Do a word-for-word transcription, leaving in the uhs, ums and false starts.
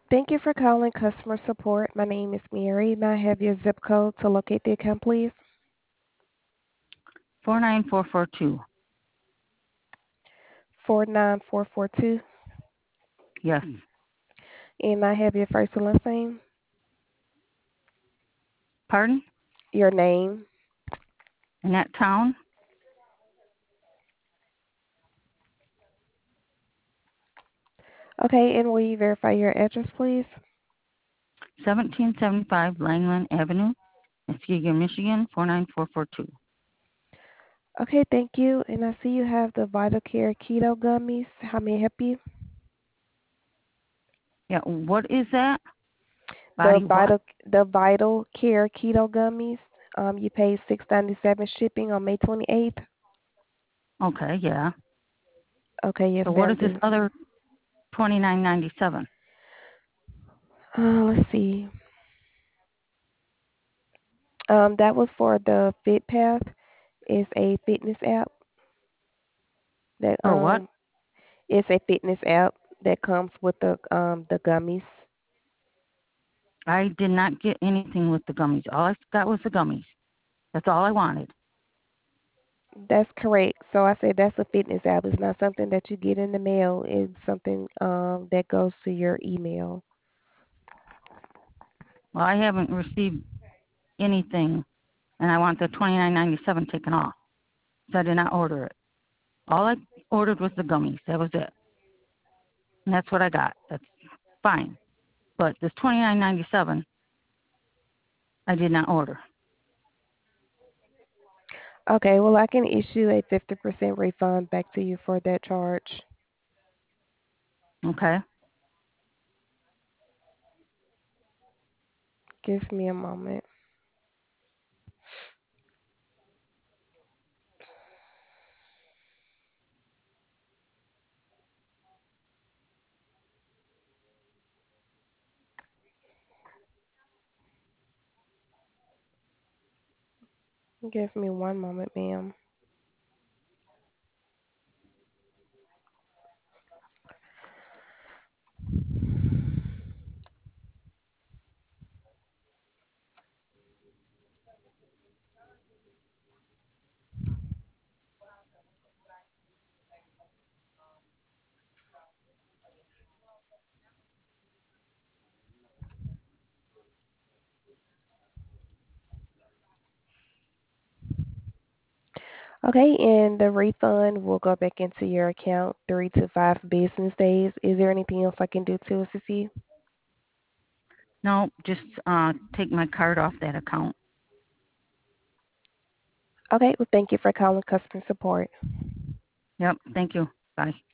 Thank you for calling customer support. My name is Mary. May I have your zip code to locate the account, please? four nine four four two. four nine four four two. Yes. And I have your first and last name, Pardon? your name. In that town? Okay, and will you verify your address, please? seventeen seventy-five Langland Avenue, Muskegon, Michigan, four nine four four two. Okay, thank you. And I see you have the Vital Care Keto Gummies. How may I help you? Yeah, what is that? The Body what? Vital the Vital Care Keto Gummies. Um, you paid six ninety seven shipping on May twenty eighth. Okay, yeah. Okay, yes, So what ma'am. is this This, other twenty-nine ninety-seven? uh, let's see. Um, that was for the FitPath. It's a fitness app that For what? um it's a fitness app that comes with the um the gummies. I did not get anything with the gummies. All I got was the gummies. That's all I wanted. That's correct. So I said that's a fitness app. It's not something that you get in the mail. It's something um that goes to your email. Well, I haven't received anything, and I want the twenty-nine ninety-seven taken off. So I did not order it. All I ordered was the gummies. That was it. And that's what I got. That's fine. But this twenty-nine ninety-seven, I did not order. Okay, well I can issue a fifty percent refund back to you for that charge. Okay. Give me a moment. Give me one moment, ma'am. Okay, and the refund will go back into your account three to five business days. Is there anything else I can do to assist you? No, just uh, take my card off that account. Okay, well, thank you for calling customer support. Yep. Thank you. Bye.